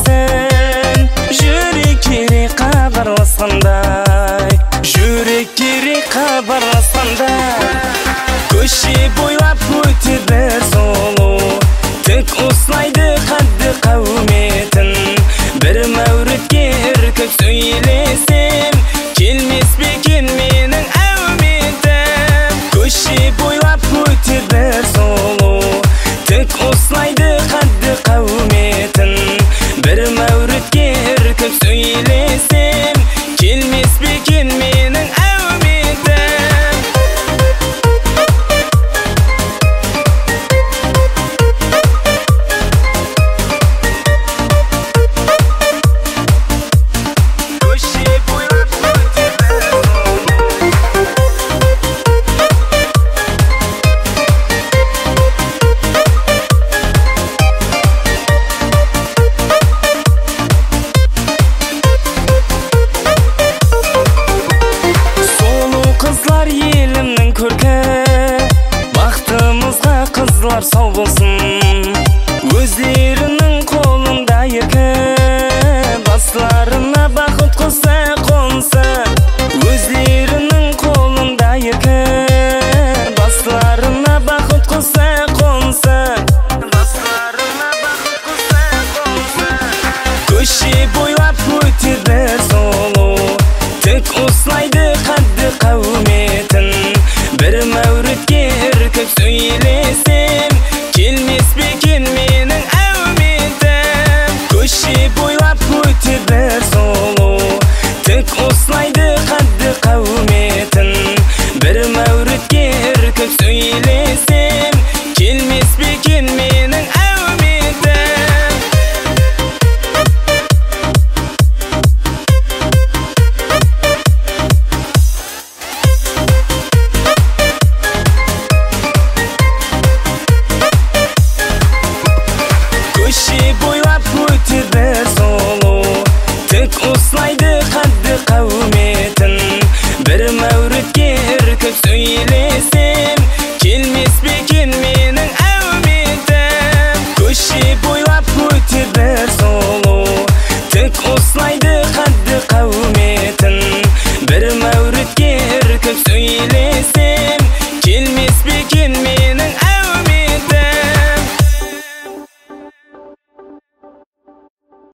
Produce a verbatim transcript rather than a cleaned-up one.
қауыметін. Жүрек керек хабарласқандай, жүрек керек хабарласқандай. Көше бойлап өтеді солу, тік осылайды қадды қауыметін. Бір мәуретке іркіп сөйлесем, келмес бе екен менің әуметім. Көше бойлап өтеді солу, тік осылайды қадды қауыметін. Бір мәуретке іркіп сөйлесем, келмес бе екен менің әуметім. Елімнің көркі, бақтымызға қызлар сау болсын. Өзлерінің қолында еркі, басларына бақыт құсы қонсы. Өзлерінің қолында еркі, басларына бақыт құсы қонсы. Басларына бақыт құсы қонсы. Көше бойлап өтеді солу, тік осылайды қадды қауыметін. Бір мәуретке іркіп сөйлесем, келмес бе екен менің әуметім. Көше бойлап өтеді солу, тік осылайды қадды қауыметін. Бір мәуретке іркіп сөйлесем, келмес бе екен менің әуметім. Көше бойлап өтеді солу, тік осылайды қадды қауыметін. Бір мәуретке іркіп сөйлесем, келмес бе екен